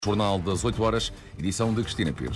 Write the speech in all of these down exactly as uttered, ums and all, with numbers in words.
Jornal das oito horas, edição de Cristina Pires.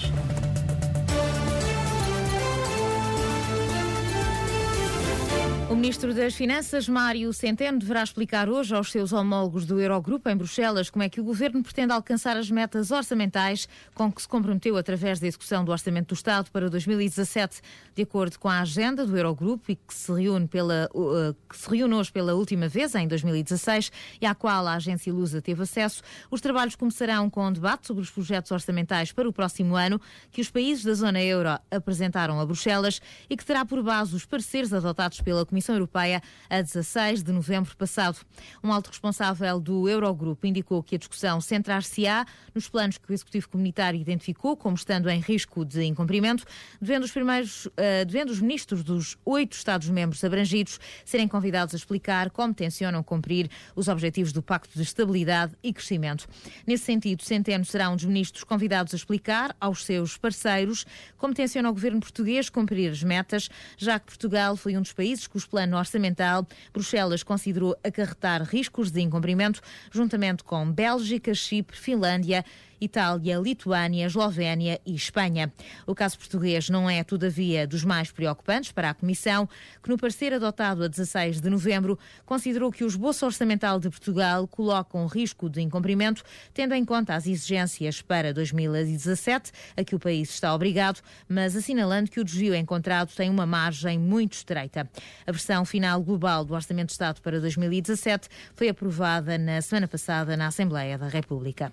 O Ministro das Finanças, Mário Centeno, deverá explicar hoje aos seus homólogos do Eurogrupo em Bruxelas como é que o Governo pretende alcançar as metas orçamentais com que se comprometeu através da execução do Orçamento do Estado para dois mil e dezassete, de acordo com a agenda do Eurogrupo e que se reúne, pela, uh, que se reúne hoje pela última vez, em dois mil e dezasseis, e à qual a agência Lusa teve acesso. Os trabalhos começarão com um debate sobre os projetos orçamentais para o próximo ano que os países da zona euro apresentaram a Bruxelas e que terá por base os pareceres adotados pela Comissão Europeia a dezasseis de novembro passado. Um alto responsável do Eurogrupo indicou que a discussão centrar-se-á nos planos que o Executivo Comunitário identificou como estando em risco de incumprimento, devendo os, primeiros, uh, devendo os ministros dos oito Estados-membros abrangidos serem convidados a explicar como tencionam cumprir os objetivos do Pacto de Estabilidade e Crescimento. Nesse sentido, Centeno será um dos ministros convidados a explicar aos seus parceiros como tenciona o governo português cumprir as metas, já que Portugal foi um dos países que os plano orçamental, Bruxelas considerou acarretar riscos de incumprimento, juntamente com Bélgica, Chipre, Finlândia, Itália, Lituânia, Eslovénia e Espanha. O caso português não é, todavia, dos mais preocupantes para a Comissão, que no parecer adotado a dezasseis de novembro considerou que o esboço orçamental de Portugal coloca um risco de incumprimento, tendo em conta as exigências para dois mil e dezassete, a que o país está obrigado, mas assinalando que o desvio encontrado tem uma margem muito estreita. A versão final global do Orçamento de Estado para dois mil e dezassete foi aprovada na semana passada na Assembleia da República.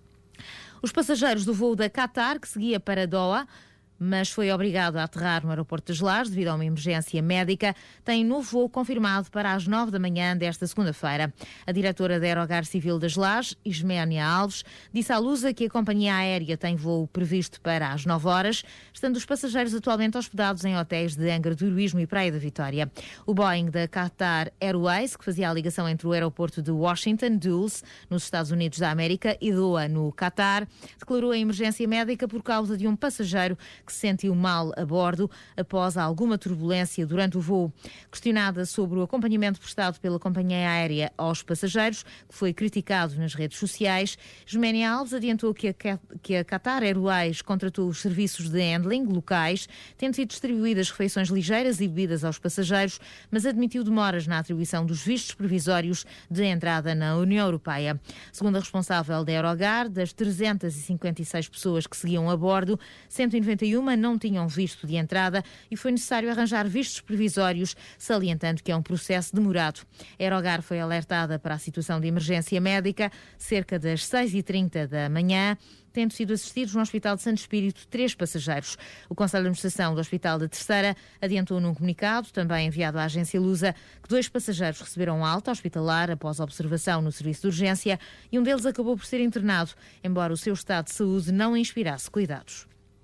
Os passageiros do voo da Qatar, que seguia para Doha, mas foi obrigado a aterrar no aeroporto de Lajes devido a uma emergência médica, tem novo voo confirmado para as nove da manhã desta segunda-feira. A diretora da Aerogar Civil das Lajes, Isménia Alves, disse à Lusa que a companhia aérea tem voo previsto para as nove horas, estando os passageiros atualmente hospedados em hotéis de Angra do Heroísmo e Praia da Vitória. O Boeing da Qatar Airways, que fazia a ligação entre o aeroporto de Washington, Dulles, nos Estados Unidos da América, e Doha, no Qatar, declarou a emergência médica por causa de um passageiro que se sentiu mal a bordo após alguma turbulência durante o voo. Questionada sobre o acompanhamento prestado pela companhia aérea aos passageiros, que foi criticado nas redes sociais, Isménia Alves adiantou que a, que a Qatar Airways contratou os serviços de handling locais, tendo sido distribuídas refeições ligeiras e bebidas aos passageiros, mas admitiu demoras na atribuição dos vistos provisórios de entrada na União Europeia. Segundo a responsável da Aerogar, das trezentas e cinquenta e seis pessoas que seguiam a bordo, cento e noventa e um não tinham visto de entrada e foi necessário arranjar vistos provisórios, salientando que é um processo demorado. A Aerogar foi alertada para a situação de emergência médica cerca das seis e trinta da manhã, tendo sido assistidos no Hospital de Santo Espírito três passageiros. O Conselho de Administração do Hospital da Terceira adiantou num comunicado, também enviado à agência Lusa, que dois passageiros receberam alta hospitalar após observação no serviço de urgência e um deles acabou por ser internado, embora o seu estado de saúde não inspirasse cuidados.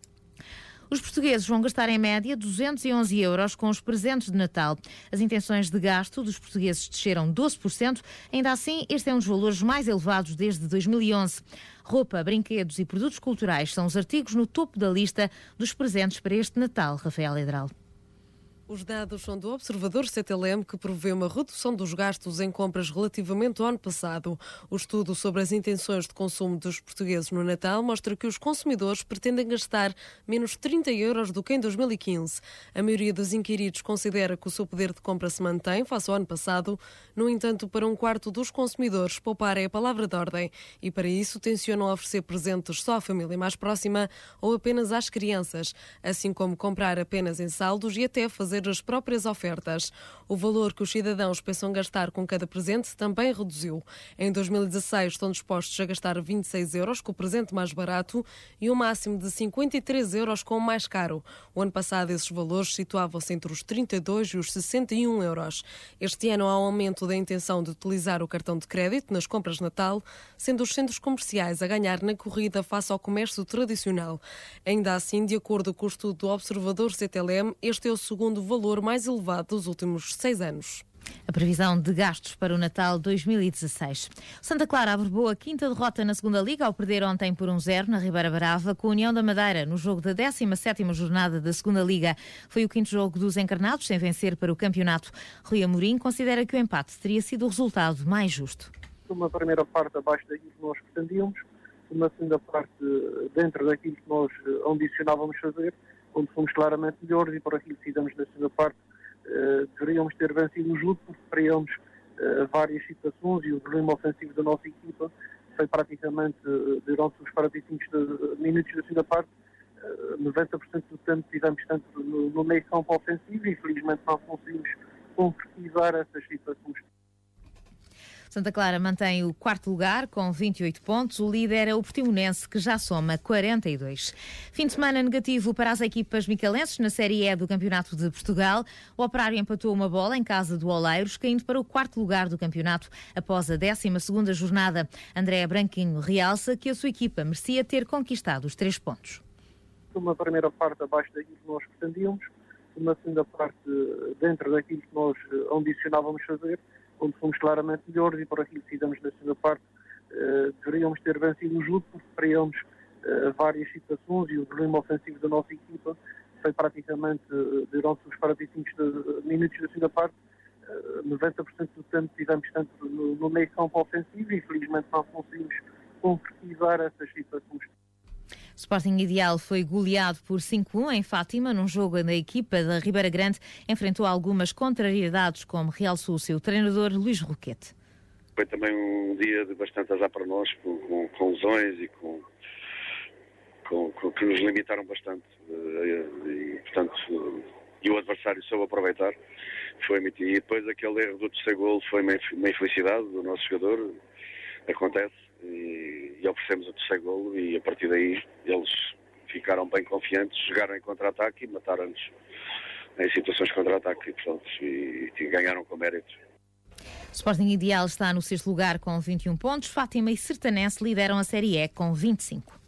Os portugueses vão gastar em média duzentos e onze euros com os presentes de Natal. As intenções de gasto dos portugueses desceram doze por cento. Ainda assim, este é um dos valores mais elevados desde dois mil e onze. Roupa, brinquedos e produtos culturais são os artigos no topo da lista dos presentes para este Natal. Rafael Edral. Os dados são do Observador C T L M, que prevê uma redução dos gastos em compras relativamente ao ano passado. O estudo sobre as intenções de consumo dos portugueses no Natal mostra que os consumidores pretendem gastar menos trinta euros do que em dois mil e quinze. A maioria dos inquiridos considera que o seu poder de compra se mantém face ao ano passado. No entanto, para um quarto dos consumidores, poupar é a palavra de ordem e, para isso, tencionam oferecer presentes só à família mais próxima ou apenas às crianças, assim como comprar apenas em saldos e até fazer as próprias ofertas. O valor que os cidadãos pensam gastar com cada presente também reduziu. Em dois mil e dezasseis estão dispostos a gastar vinte e seis euros com o presente mais barato e um máximo de cinquenta e três euros com o mais caro. O ano passado esses valores situavam-se entre os trinta e dois e os sessenta e um euros. Este ano há um aumento da intenção de utilizar o cartão de crédito nas compras de Natal, sendo os centros comerciais a ganhar na corrida face ao comércio tradicional. Ainda assim, de acordo com o estudo do Observador C T L M, este é o segundo valor mais elevado dos últimos seis anos. A previsão de gastos para o Natal dois mil e dezasseis. Santa Clara averbou a quinta derrota na segunda Liga ao perder ontem por um zero na Ribeira Brava com a União da Madeira no jogo da décima sétima jornada da segunda Liga. Foi o quinto jogo dos encarnados sem vencer para o campeonato. Rui Amorim considera que o empate teria sido o resultado mais justo. Uma primeira parte abaixo daquilo que nós pretendíamos, uma segunda parte dentro daquilo que nós ambicionávamos fazer, onde fomos claramente melhores e por aquilo que fizemos na segunda parte, uh, deveríamos ter vencido o jogo porque criamos uh, várias situações e o volume ofensivo da nossa equipa foi praticamente, uh, durante os quarenta e cinco minutos da segunda parte, uh, noventa por cento do tempo tivemos tanto no, no meio campo ofensivo e infelizmente não conseguimos concretizar essas situações. Santa Clara mantém o quarto lugar com vinte e oito pontos. O líder é o Portimonense, que já soma quarenta e dois. Fim de semana negativo para as equipas micalenses na Série E do Campeonato de Portugal. O Operário empatou uma bola em casa do Oleiros, caindo para o quarto lugar do campeonato após a décima segunda jornada. André Branquinho realça que a sua equipa merecia ter conquistado os três pontos. Uma primeira parte abaixo daquilo que nós pretendíamos, uma segunda parte dentro daquilo que nós ambicionávamos fazer, onde fomos claramente melhores e por aquilo que fizemos na segunda parte, uh, deveríamos ter vencido o jogo porque criamos uh, várias situações e o volume ofensivo da nossa equipa foi praticamente, uh, durante os quarenta e cinco minutos da segunda parte, uh, noventa por cento do tempo tivemos tanto no, no meio campo ofensivo e infelizmente não conseguimos concretizar essas situações. O Sporting Ideal foi goleado por cinco a um em Fátima, num jogo onde a equipa da Ribeira Grande enfrentou algumas contrariedades, como realçou o seu treinador Luís Roquete. Foi também um dia de bastante azar para nós, com, com, com lesões e com, com, com que nos limitaram bastante. E, portanto, e o adversário soube aproveitar, foi emitir. E depois aquele erro do terceiro golo foi uma infelicidade do nosso jogador, acontece. E, e oferecemos o terceiro golo e a partir daí eles ficaram bem confiantes, jogaram em contra-ataque e mataram-nos em situações de contra-ataque e, portanto, e, e ganharam com mérito. O Sporting Ideal está no sexto lugar com vinte e um pontos. Fátima e Sertanense lideram a Série E com vinte e cinco.